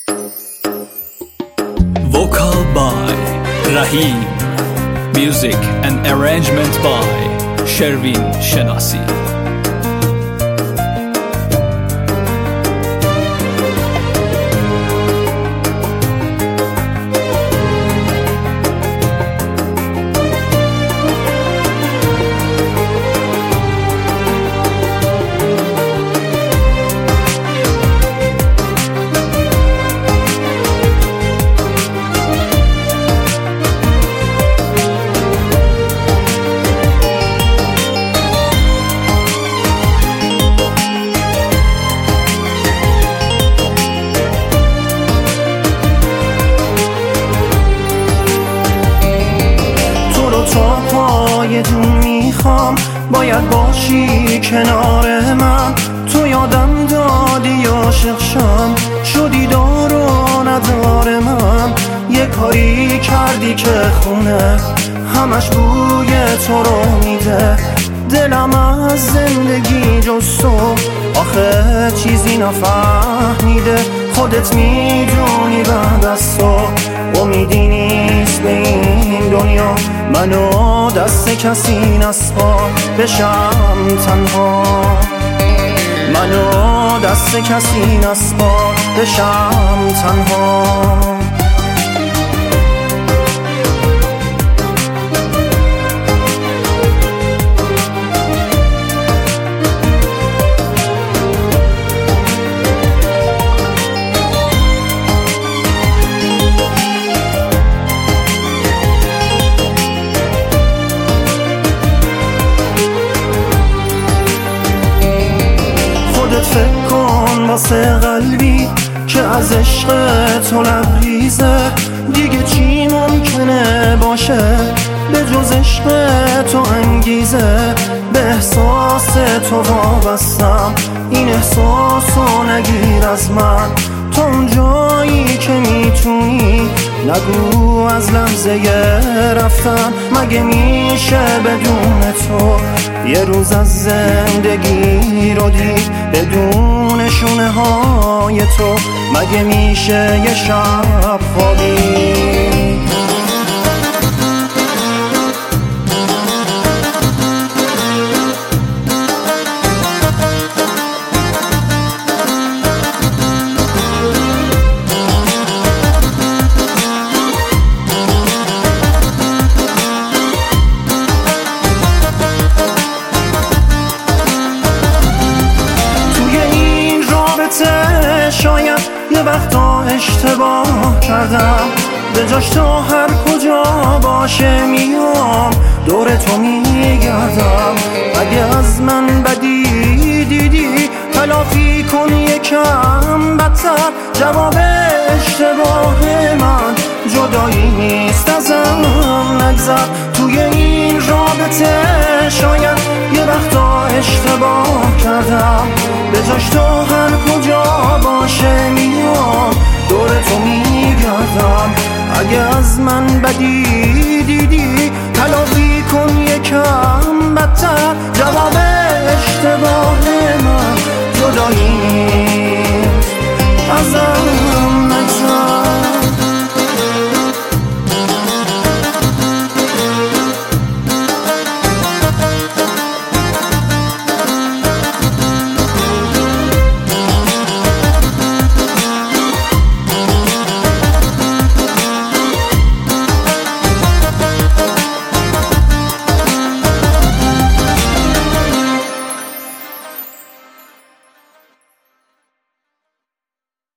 Vocal by Rahim. Music and arrangement by Shervin Shenasi. یه جون میخوام باید باشی کنار من، تو یادم دادی عاشق شم، شدی دار و ندار من. یه کاری کردی که خونه همش بوی تو رو میده، دلم از زندگی جز تو آخه چیزی نفهمیده. خودت میدونی بعد از تو امیدی نیست به این دنیا، منو دست کسی نسپار بشم تنها، منو دست کسی نسپار بشم تنها. فکر کن واسه قلبی که از عشق تو لبریزه، دیگه چی ممکنه باشه به جز عشق تو انگیزه. به احساس تو وابستم، این احساسو نگیر از من، تا اون جایی که میتونی نگو از لحظه رفتن. مگه میشه بدون تو یه روز از زندگی رو دید بدون شونه های تو؟ مگه میشه یه شب خوابید؟ شاید یه وقتا اشتباه کردم، به جاش تا هر کجا باشه میام دور تو میگردم. اگه از من بدی دیدی تلافی کن یکم بدتر، جواب اشتباه من جدایی نیست ازم نگذر. توی این رابطه شاید یه وقتا اشتباه کردم، به جاش تا هر کجا باشه میام دور تو میگردم. اگه از من بدی دیدی تلافی کن یکم